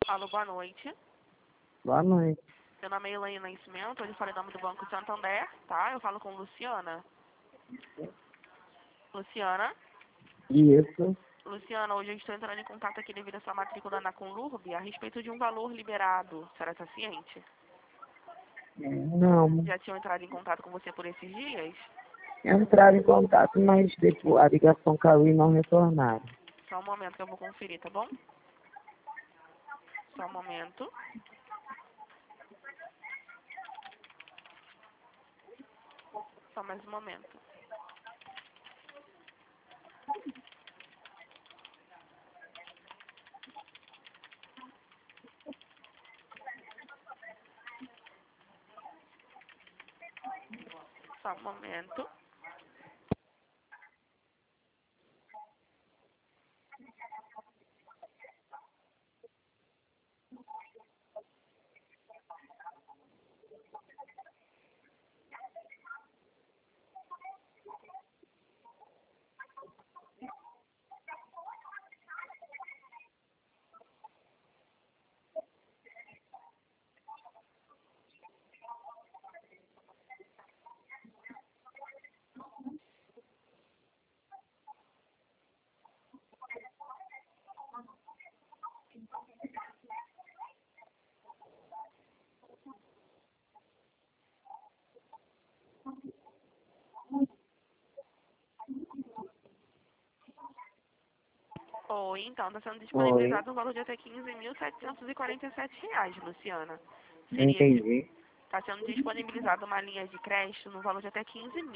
Alô, boa noite. Boa noite. Meu nome é Elaine Nascimento, eu falei em nome do Banco Santander, tá? Eu falo com Luciana. Luciana? Isso. Luciana, hoje eu estou entrando em contato aqui devido à sua matrícula na Conlurb a respeito de um valor liberado. A senhora está ciente? Não. Já tinham entrado em contato com você por esses dias? Entraram em contato, mas depois a ligação caiu e não retornaram. Só um momento que eu vou conferir, tá bom? Só um momento. Só mais um momento. Só um momento. Oi, então, está sendo Oi. disponibilizado um valor de até R$ 15.747, Luciana. Não Seria entendi. Está sendo disponibilizada uma linha de crédito no valor de até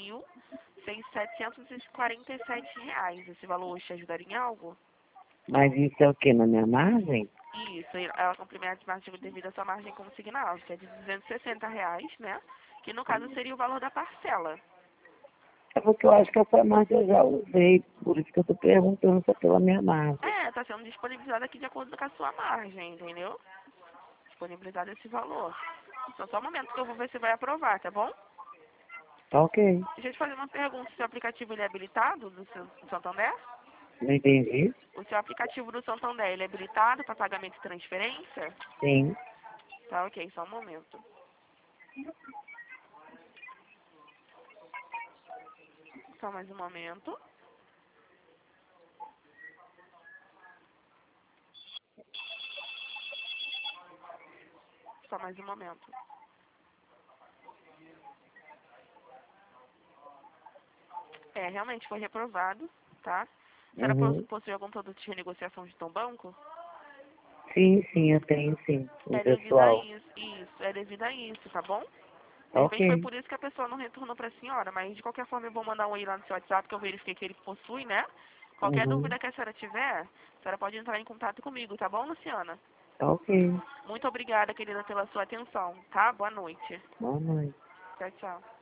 R$ 15.747. Esse valor te ajudaria em algo? Mas isso é o que? Na minha margem? Isso, ela complementa mais devido à sua margem consignal, que é de R$ 260, né? Que no caso seria o valor da parcela. É porque eu acho que essa margem eu já usei. Por isso que eu estou perguntando se é pela minha margem. Está sendo disponibilizada aqui de acordo com a sua margem, entendeu? Disponibilizado esse valor. Só um momento que eu vou ver se vai aprovar, tá bom? Tá ok. Deixa eu te fazer uma pergunta. O seu aplicativo ele é habilitado do Santander? Não entendi? O seu aplicativo do Santander, ele é habilitado para pagamento e transferência? Sim. Tá, ok, só um momento. Só mais um momento. Só mais um momento. Realmente foi reprovado, tá? A senhora Uhum. possui algum produto de renegociação de tom banco? Sim, eu tenho sim. O É devido a pessoal. isso, é devido a isso, tá bom? De Tá repente foi ok. por isso que a pessoa não retornou para a senhora, mas de qualquer forma eu vou mandar um e lá no seu WhatsApp que eu verifiquei que ele possui, né? Qualquer Uhum. dúvida que a senhora tiver, a senhora pode entrar em contato comigo, tá bom, Luciana? Tá ok. Muito obrigada, querida, pela sua atenção, tá? Boa noite. Boa noite. Tchau, tchau.